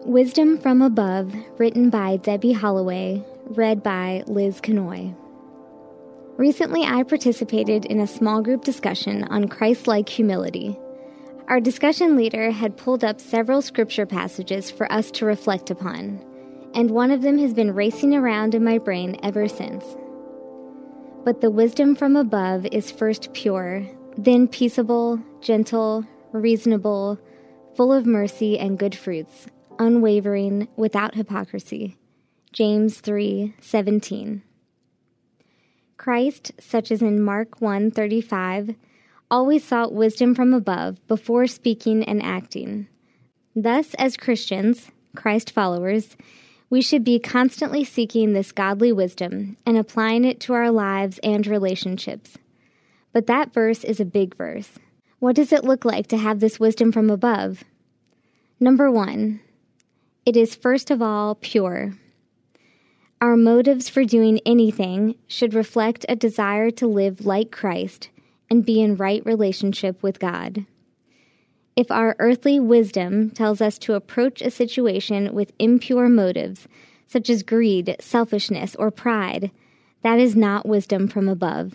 Wisdom from Above, written by Debbie Holloway, read by Liz Canoy. Recently, I participated in a small group discussion on Christ-like humility. Our discussion leader had pulled up several scripture passages for us to reflect upon, and one of them has been racing around in my brain ever since. But the wisdom from above is first pure, then peaceable, gentle, reasonable, full of mercy and good fruits, unwavering, without hypocrisy. James 3:17. Christ, such as in Mark 1:35, always sought wisdom from above before speaking and acting. Thus, as Christians, Christ followers, we should be constantly seeking this godly wisdom and applying it to our lives and relationships. But that verse is a big verse. What does it look like to have this wisdom from above? Number 1, it is first of all pure. Our motives for doing anything should reflect a desire to live like Christ and be in right relationship with God. If our earthly wisdom tells us to approach a situation with impure motives, such as greed, selfishness, or pride, that is not wisdom from above.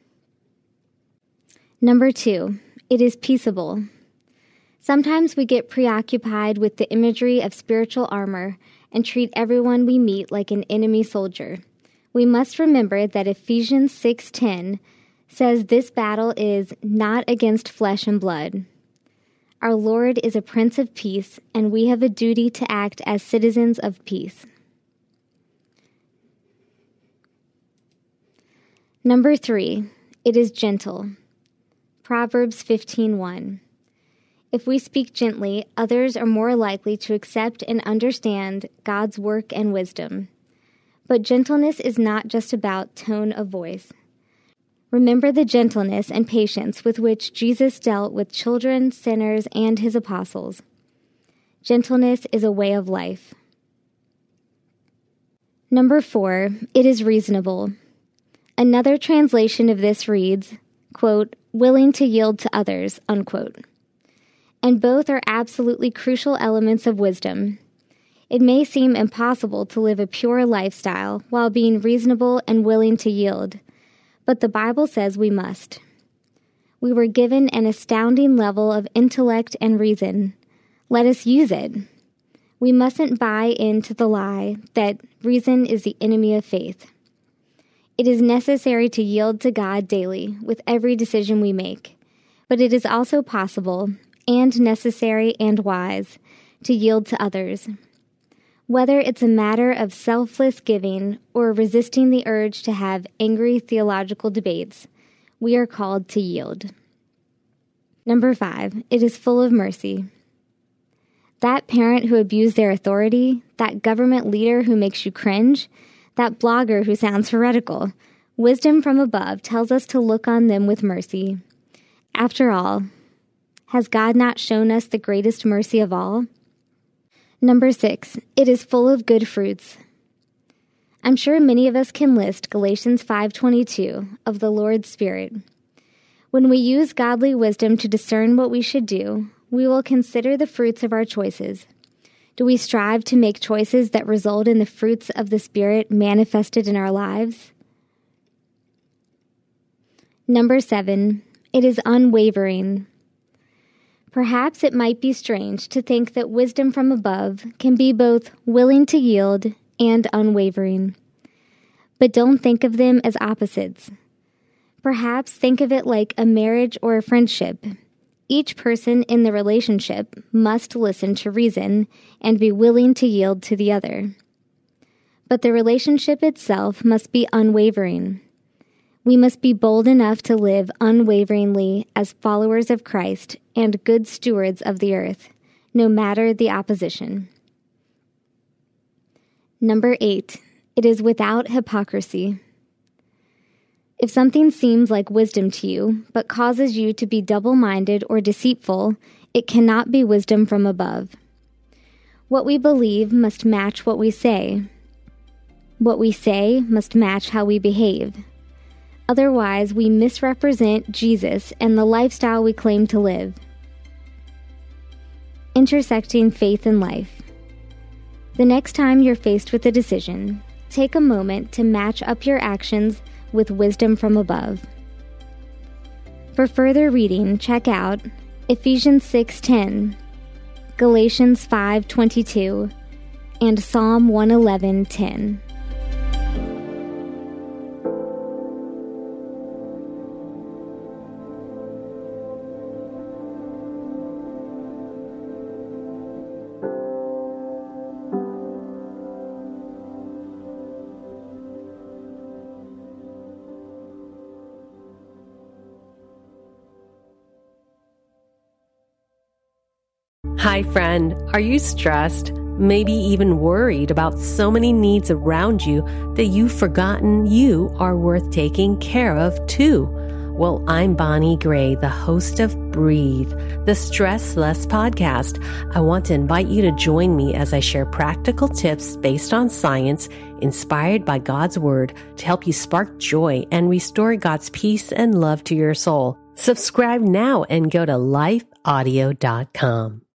Number 2, it is peaceable. Sometimes we get preoccupied with the imagery of spiritual armor and treat everyone we meet like an enemy soldier. We must remember that Ephesians 6:10 says this battle is not against flesh and blood. Our Lord is a Prince of Peace, and we have a duty to act as citizens of peace. Number 3, it is gentle. Proverbs 15:1. If we speak gently, others are more likely to accept and understand God's work and wisdom. But gentleness is not just about tone of voice. Remember the gentleness and patience with which Jesus dealt with children, sinners, and his apostles. Gentleness is a way of life. Number 4, it is reasonable. Another translation of this reads, quote, willing to yield to others, unquote. And both are absolutely crucial elements of wisdom. It may seem impossible to live a pure lifestyle while being reasonable and willing to yield, but the Bible says we must. We were given an astounding level of intellect and reason. Let us use it. We mustn't buy into the lie that reason is the enemy of faith. It is necessary to yield to God daily with every decision we make, but it is also possible and necessary and wise to yield to others. Whether it's a matter of selfless giving or resisting the urge to have angry theological debates, we are called to yield. Number 5, it is full of mercy. That parent who abused their authority, that government leader who makes you cringe, that blogger who sounds heretical, wisdom from above tells us to look on them with mercy. After all, has God not shown us the greatest mercy of all? Number 6, it is full of good fruits. I'm sure many of us can list Galatians 5:22 of the Lord's Spirit. When we use godly wisdom to discern what we should do, we will consider the fruits of our choices. Do we strive to make choices that result in the fruits of the Spirit manifested in our lives? Number 7, it is unwavering. Perhaps it might be strange to think that wisdom from above can be both willing to yield and unwavering. But don't think of them as opposites. Perhaps think of it like a marriage or a friendship. Each person in the relationship must listen to reason and be willing to yield to the other. But the relationship itself must be unwavering. We must be bold enough to live unwaveringly as followers of Christ and good stewards of the earth, no matter the opposition. Number 8, it is without hypocrisy. If something seems like wisdom to you, but causes you to be double-minded or deceitful, it cannot be wisdom from above. What we believe must match what we say. What we say must match how we behave. Otherwise, we misrepresent Jesus and the lifestyle we claim to live. Intersecting faith and life. The next time you're faced with a decision, take a moment to match up your actions with wisdom from above. For further reading, check out Ephesians 6:10, Galatians 5:22, and Psalm 111:10. Hi, friend. Are you stressed? Maybe even worried about so many needs around you that you've forgotten you are worth taking care of too? Well, I'm Bonnie Gray, the host of Breathe, the Stress Less podcast. I want to invite you to join me as I share practical tips based on science, inspired by God's Word, to help you spark joy and restore God's peace and love to your soul. Subscribe now and go to lifeaudio.com.